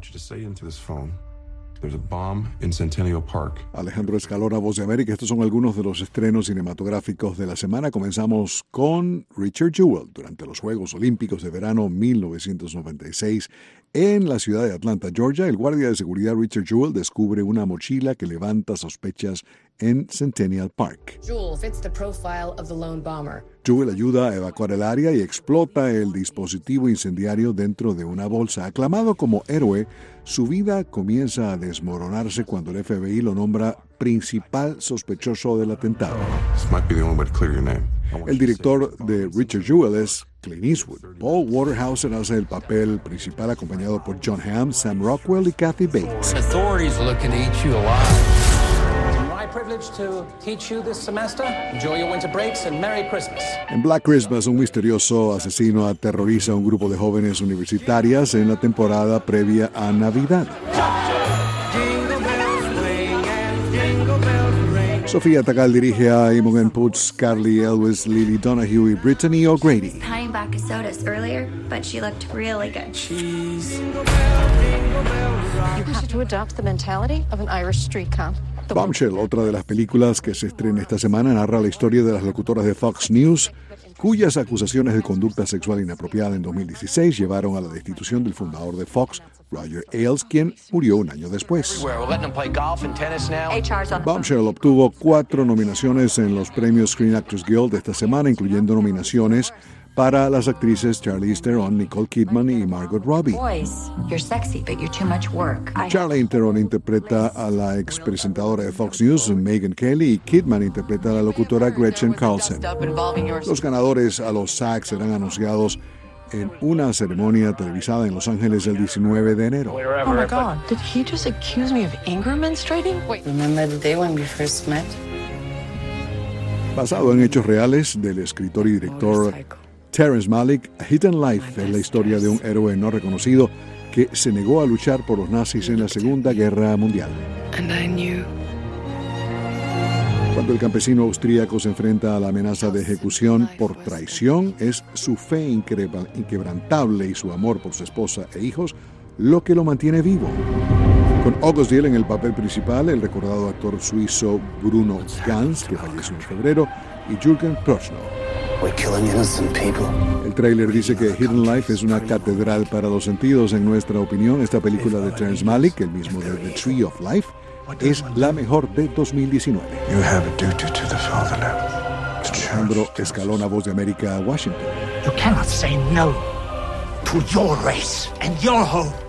want you to say into this phone, there's a bomb in Centennial Park. Alejandro Escalona, Voz de América. Estos son algunos de los estrenos cinematográficos de la semana. Comenzamos con Richard Jewell durante los Juegos Olímpicos de Verano 1996. En la ciudad de Atlanta, Georgia, el guardia de seguridad Richard Jewell descubre una mochila que levanta sospechas en Centennial Park. Jewell fits the profile of the lone bomber. Jewell ayuda a evacuar el área y explota el dispositivo incendiario dentro de una bolsa. Aclamado como héroe, su vida comienza a desmoronarse cuando el FBI lo nombra principal sospechoso del atentado. This might be the only way to clear your name. El director de Richard Jewell es Clint Eastwood. Paul Waterhouse hace el papel principal acompañado por John Hamm, Sam Rockwell y Kathy Bates. Authorities are looking to eat you alive. My privilege to teach you this semester. Enjoy your winter breaks and Merry Christmas. En Black Christmas, un misterioso asesino aterroriza a un grupo de jóvenes universitarias en la temporada previa a Navidad. Sofía Takal dirige a Imogen Poots, Carly Elwes, Lily Donahue y Brittany O'Grady. Buying back a sodas earlier, but she looked really good. Cheese. You have to adopt the mentality of an Irish street cop. Bombshell, otra de las películas que se estrena esta semana, narra la historia de las locutoras de Fox News, cuyas acusaciones de conducta sexual inapropiada en 2016 llevaron a la destitución del fundador de Fox, Roger Ailes, quien murió un año después. Bombshell obtuvo 4 nominaciones en los premios Screen Actors Guild de esta semana, incluyendo nominaciones para las actrices Charlize Theron, Nicole Kidman y Margot Robbie. Boys, you're sexy, but you're too much work. Charlize Theron interpreta a la expresentadora de Fox News, Megyn Kelly, y Kidman interpreta a la locutora Gretchen Carlson. Los ganadores a los SAG serán anunciados en una ceremonia televisada en Los Ángeles el 19 de enero. Oh my God, did he just accuse me of anger menstruating? Wait. Remember the day when we first met? Basado en hechos reales del escritor y director Terrence Malick, A Hidden Life es la historia de un héroe no reconocido que se negó a luchar por los nazis en la Segunda Guerra Mundial. And I knew. Cuando el campesino austríaco se enfrenta a la amenaza de ejecución por traición, es su fe inquebrantable y su amor por su esposa e hijos lo que lo mantiene vivo. Con August Diehl en el papel principal, el recordado actor suizo Bruno Ganz, que falleció en febrero, y Jürgen Prochnow. El tráiler dice que Hidden Life es una catedral para los sentidos. En nuestra opinión, esta película de Terrence Malick, el mismo de The Tree of Life, es la mejor de 2019. Alejandro Escalona, Voz de América, Washington. You cannot say no to your race and your hope.